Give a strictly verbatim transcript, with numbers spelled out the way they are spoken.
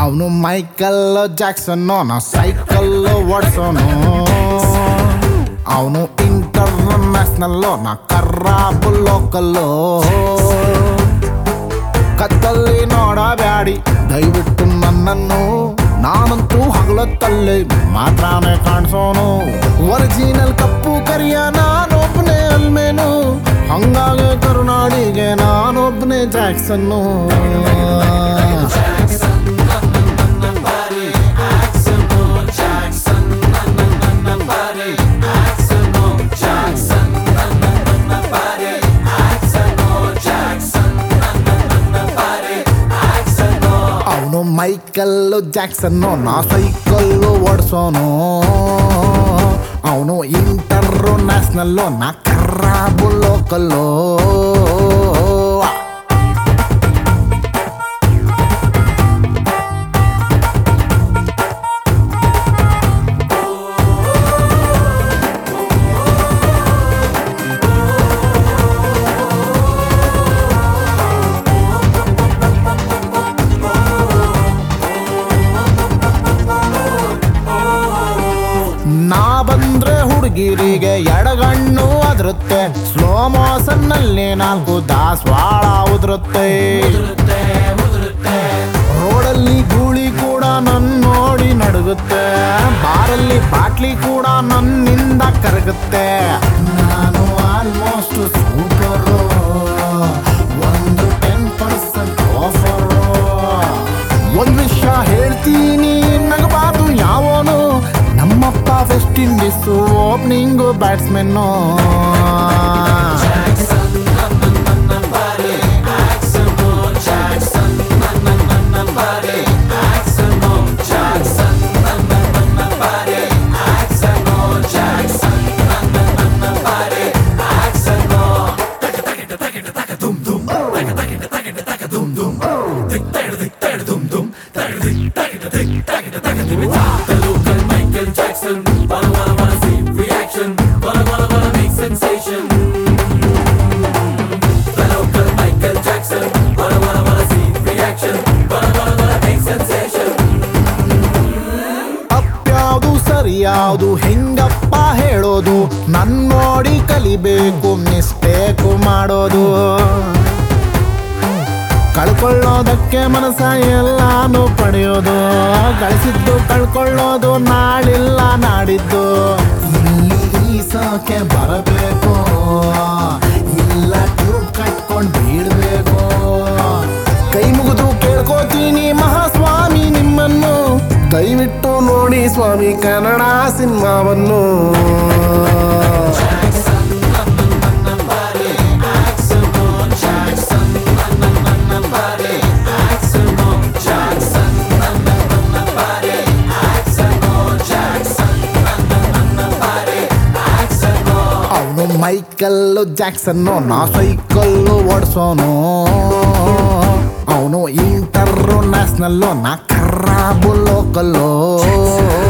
ಅವನು ಮೈಕಲ್ ಜಾಕ್ಸನ್ನು ನಾ ಸೈಕಲ್ ಓಡ್ಸೋನು. ಅವನು ಇಂಟರ್ನ್ಯಾಷನಲ್ಲು ನಾ ಕರ್ರಾಬು ಲೋಕಲ್ಲು. ಕತ್ತಲ್ಲಿ ನೋಡಬ್ಯಾಡಿ ದಯವಿಟ್ಟು ನನ್ನನ್ನು, ನಾನಂತೂ ಹಗಲತ್ತಲ್ಲಿ ಮಾತ್ರನೇ ಕಾಣಿಸೋನು. ಒರಿಜಿನಲ್ ಕಪ್ಪು ಕರಿಯ ನಾನೊಬ್ಬನೇ ಅಲ್ಮೇನು, ಹಂಗಾಗಿ ಕರುನಾಡಿಗೆ ನಾನೊಬ್ಬನೇ ಜಾಕ್ಸನ್ನು. ಅವನು ಮೈಕಲ್ಲು ಜಾಕ್ಸನ್ನು ನಾ ಸೈಕಲ್ಲು ಓಡಿಸೋನು. ಅವನು ಇಂಟರ್ನ್ಯಾಷನಲ್ಲು ನಾ ಕರ್ರಾಬು ಲೋಕಲ್ಲು. ನಾ ಬಂದ್ರೆ ಹುಡುಗಿರಿಗೆ ಎಡಗಣ್ಣು ಅದರುತ್ತೆ, ಸ್ಲೋ ಮೋಷನ್ ನಲ್ಲಿ ನಾಲ್ಕು ದಾಸವಾಳ ಉದುರುತ್ತೆ. ರೋಡಲ್ಲಿ ಗೂಳಿ ಕೂಡ ನನ್ನ ನೋಡಿ ನಡುಗುತ್ತೆ, ಬಾರಲ್ಲಿ ಬಾಟ್ಲಿ ಕೂಡ ನನ್ನಿಂದ ಕರಗುತ್ತೆ. ನಾನು ಆಲ್ಮೋಸ್ಟ್ ಸೂಪರು, ಒಂದು ಟೆನ್ ಪರ್ಸೆಂಟ್ ಆಫರು. ಒಂದು ವಿಷಯ ಹೇಳ್ತೀನಿ ನಗಬಾರ್ದು ಯಾವನು, ನಮ್ಮಪ್ಪ West Indies opening batsman. Wanna wanna wanna see reaction, wanna wanna wanna make sensation. The local Michael Jackson, wanna wanna wanna see reaction, wanna wanna wanna make sensation. ಅಪ್ಪ್ಯಾವುದು ಸರಿಯಾವುದು ಹೆಂಗಪ್ಪ ಹೇಳೋದು, ನನ್ ನೋಡಿ ಕಲಿಬೇಕು ಮಿಸ್ಟೇಕು ಮಾಡೋದು. ಕಳ್ಕೊಳ್ಳೋದಕ್ಕೆ ಮನಸ್ಸ ಎಲ್ಲಾನು ಪಡೆಯೋದು, ಗಳಿಸಿದ್ದು ಕಳ್ಕೊಳ್ಳೋದು ನಾಳಿಲ್ಲ ನಾಡಿದ್ದು. ಇಲ್ಲಿ ಈಸೋಕೆ ಬರಬೇಕು, ಇಲ್ಲ ಟ್ಯೂಬ್ ಕಟ್ಕೊಂಡು ಬೀಳ್ಬೇಕು. ಕೈ ಮುಗಿದು ಕೇಳ್ಕೋತೀನಿ ಮಹಾಸ್ವಾಮಿ ನಿಮ್ಮನ್ನು, ದಯವಿಟ್ಟು ನೋಡಿ ಸ್ವಾಮಿ ಕನ್ನಡ ಸಿನಿಮಾವನ್ನು. ಮೈಕಲ್ಲು ಜಾಕ್ಸನ್ನು ನಾ ಸೈಕಲ್ಲು ಓಡಿಸೋನು. ಅವನು ಇಂಟರ್ನ್ಯಾಷನಲ್ಲು ನಾ ಕರ್ರಾಬು ಲೋಕಲ್ಲು.